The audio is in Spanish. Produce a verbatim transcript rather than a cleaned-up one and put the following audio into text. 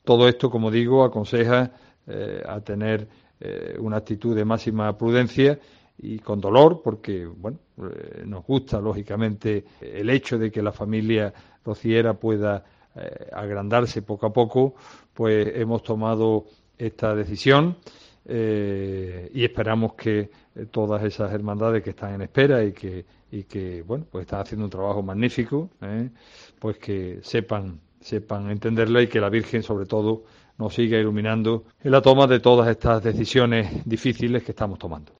Todo esto, como digo, aconseja eh, a tener eh, una actitud de máxima prudencia y con dolor, porque bueno, eh, nos gusta lógicamente el hecho de que la familia rociera pueda eh, agrandarse poco a poco, pues hemos tomado esta decisión eh, y esperamos que eh, todas esas hermandades que están en espera y que y que bueno, pues están haciendo un trabajo magnífico, ¿eh? Pues que sepan sepan entenderla y que la Virgen sobre todo nos siga iluminando en la toma de todas estas decisiones difíciles que estamos tomando.